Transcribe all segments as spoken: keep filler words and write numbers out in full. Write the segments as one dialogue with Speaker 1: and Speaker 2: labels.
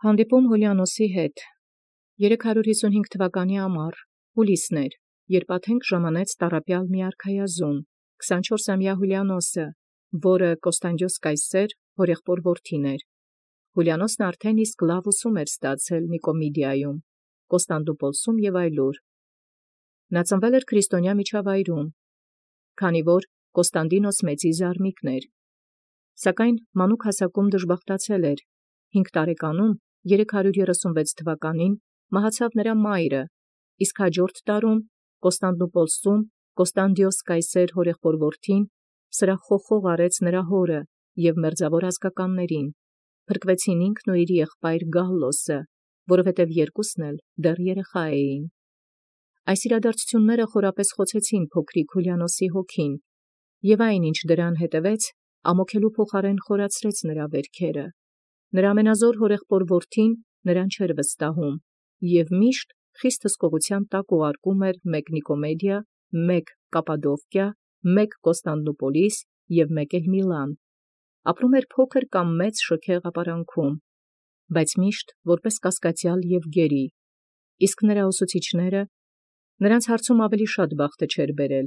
Speaker 1: Հանդիպում Հուլիանոսի հետ երեք հարյուր հիսունհինգ թվականի ամառ հուլիսն էր, երբ ատենք ժամանեց տառապեալ մի արքայազուն, քսանչորսամյա Հուլիանոսը, որը Կոստանդիոս կայսեր հորեղբոր որդին էր։ Հուլիանոսն արդեն իսկ լավ ուսում էր ստացել Նիկոմիդիայում, Կոստանդնուպոլսում և այլուր։ Նա ծնվել էր քրիստոնյա միջավայրում, քանի որ Կոստանդինոս մեծի զարմիկն էր, սակայն մանուկ հասակում դժբախտացել էր։ Հինգ տարեկանում երեք հարյուր երեսունվեց թվականին մահացավ նրա մայրը, իսկ հաջորդ տարում Կոստանդնուպոլսում Կոստանդիոս կայսեր հորեղբոր որդին սրախոխող արեց նրա հորը և մերձավոր ազգականներին, փրկվեցին ինքն ու իր եղբայր Գալլոսը, որովհետև երկուսն էլ դեռ երեխա էին։ Այս իրադարձությունները խորապես խոցեցին փոքրիկ Հուլիանոսի հոգին, և այն, ինչ դրան հետևեց, ամոքելու փոխարեն խորացրեց նրա վերքերը։ Նրա ամենազոր հորեղբոր որդին նրան չէր վստահում, և միշտ խիստ հսկողության տակ ուղարկում էր մեկ Նիկոմեդիա, մեկ Կապադովկիա, մեկ Կոստանդնուպոլիս և մեկ էլ Միլան։ Ապրում էր փոքր կամ մեծ շքեղ ապարանքում, բայց միշտ որպես կասկածյալ և գերի, իսկ նրա ուսուցիչները նրանց հարցում ավելի շատ բախտը չէր բերել։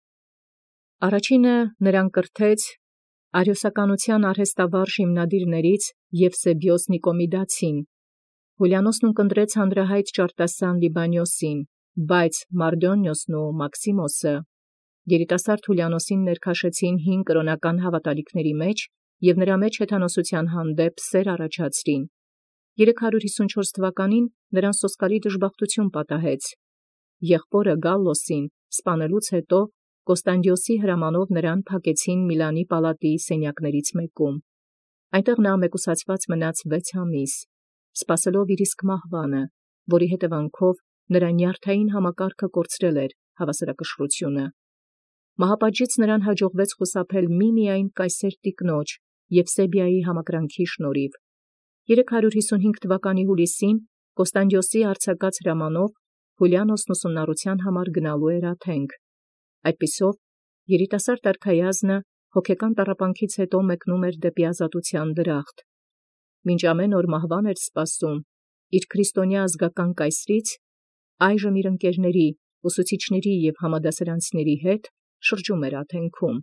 Speaker 1: Առաջինը նրան կրթեց արիոսականության արհեստավարժ հիմնադիրներից Եվսեբիոս Նիկոմիդացին։ Հուլիանոսն ունկնդրեց հանրահայտ ճարտասան Լիբանիոսին, բայց Մարդոնիոսն ու Մաքսիմոսը երիտասարդ Հուլիանոսին ներքաշեցին հին կրոնական հավատալիքների մեջ և նրա մեջ հեթանոսության հանդեպ սեր առաջացրին։ Երեք հարյուր հիսունչորս թվականին նրան սոսկալի դժբախտություն պատահեց։ Եղբորը Գալլոսին սպանելուց հետո Կոստանդիոսի հրամանով նրան փակեցին Միլանի պալատի սենյակներից մեկում։ Այնտեղ նա մեկուսացված մնաց վեց ամիս, սպասելով իր իսկ մահվանը, որի հետևանքով նրա նյարդային համակարգը կորցրել էր հավասարակշռությունը։ Մահապատժից նրան հաջողվեց խուսափել միմիայն կայսեր տիկնոջ Եվսեբիայի համակրանքի շնորհիվ։ Երեք հարյուր հիսունհինգ թվականի հուլիսին Կոստանդիոսի արձակած հրամանով Հուլիանոսն ուսումնառության համար գնալու էր Աթենք։ Այդպիսով երիտասարդ արքայազնը հոգեկան տառապանքից հետո մեկնում էր դեպի ազատության դրախտ։ Մինչ ամեն օր մահվան էր սպասում իր քրիստոնյա ազգական կայսրից, այժմ իր ընկերների, ուսուցիչների և համադասարանցիների հետ շրջում էր Աթենքում։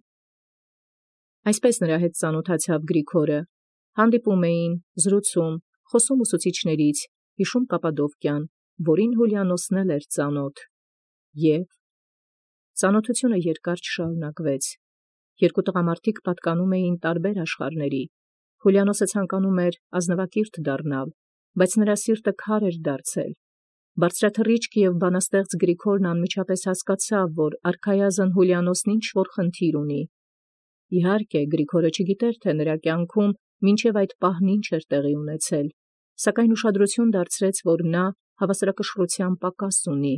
Speaker 1: Այսպես նրա հետ ծանոթացավ Գրիգորը, հանդիպում էին, զրուցում, խոսում ուսուցիչներից, հիշում Կապադովկյան, որին Հուլիանոսն էլ էր ծանոթ, և ծանոթությունը երկար չշարունակվեց։ Երկու տղամարդիկ պատկանում էին տարբեր աշխարհների։ Հուլիանոսը ցանկանում էր ազնվակիրթ դառնալ, բայց նրա սիրտը քար էր դարձել։ Բարձրաթռիչք և բանաստեղծ Գրիգորն անմիջապես հասկացավ, որ արքայազն Հուլիանոսն ինչ-որ խնդիր ունի։ Իհարկե, Գրիգորը չգիտեր, թե նրա կյանքում մինչև այդ պահն ինչ էր տեղի ունեցել, սակայն ուշադրություն դարձրեց, որ նա հավասարակշռության պակաս ունի։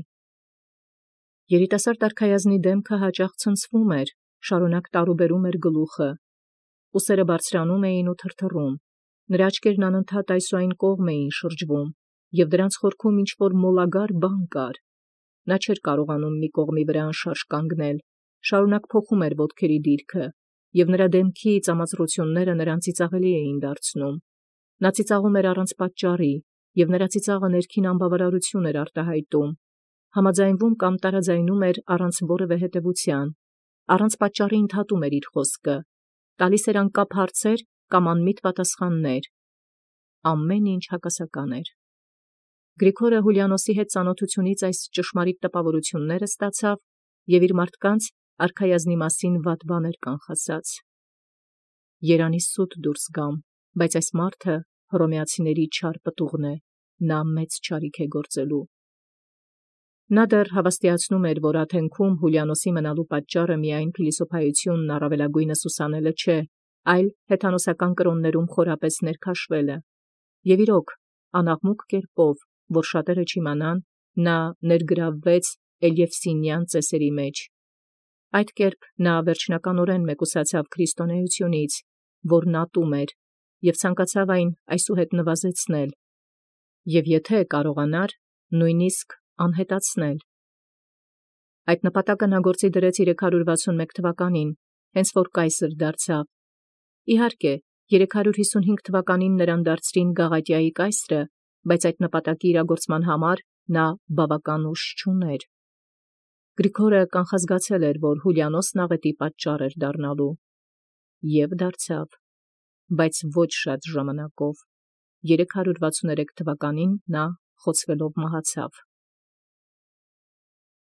Speaker 1: Երիտասարդ արքայազնի դեմքը հաճախ ցնցվում էր, շարունակ տարուբերում էր գլուխը, ուսերը բարձրանում էին ու թրթռում, նրա աչքերն անընդհատ այս ու այն կողմ էին շրջվում, և դրանց խորքում ինչ-որ մոլագար բան կար։ Նա չէր կարողանում մի կողմի վրա անշարժ կանգնել, շարունակ փոխում էր ոտքերի դիրքը, և նրա դեմքի ծամածռությունները նրան ծիծաղելի էին դարձնում։ Նա ծիծաղում էր առանց պատճառի, և նրա ծիծաղը ներքին անբավարարություն էր արտահայտում, համաձայնվում կամ տարաձայնում էր առանց որևէ հետևության, առանց պատճառի ընդհատում էր իր խոսքը, տալիս էր անկապ հարցեր կամ անմիտ պատասխաններ։ Ամեն ինչ հակասական էր։ Գրիգորը Հուլիանոսի հետ ծանոթությունից այս ճշմարիտ տպավորությունները ստացավ և իր մարդկանց արքայազնի մասին վատ բաներ կանխասաց։ Երանի սուտ դուրս գամ, բայց այս մարդը հռոմեացիների չար պտուղն է, նա մեծ չարիք է գործելու։ Նա դեռ հավաստիացնում էր, որ Աթենքում Հուլիանոսի մնալու պատճառը միայն փիլիսոփայությունն առավելագույնս ուսանելը չէ, այլ հեթանոսական կրոններում խորապես ներքաշվելը։ Եվ իրոք, անաղմուկ կերպով, որ շատերը չիմանան, նա ներգրավվեց Էլևսինյան ծեսերի մեջ։ Այդ կերպ նա վերջնականորեն մեկուսացավ քրիստոնեությունից, որն ատում էր, և ցանկացավ այն այսուհետ նվազեցնել, և եթե կարողանար, նույնիսկ անհետացնել։ Այդ նպատակը նա գործի դրեց երեք հարյուր վաթսունմեկ թվականին, հենց որ կայսր դարձավ։ Իհարկե, երեք հարյուր հիսունհինգ թվականին նրան դարձրին Գաղատիայի կայսրը, բայց այդ նպատակի իրագործման համար նա բավական ուժ չուներ։ Գրիգորը կանխազգացել էր, որ Յուլիանոսն աղետի պատճառ էր դառնալու, և դարձավ, բայց ոչ շատ ժամանակով։ երեք հարյուր վաթսուններեք թվականին նա խոցվելով մահացավ։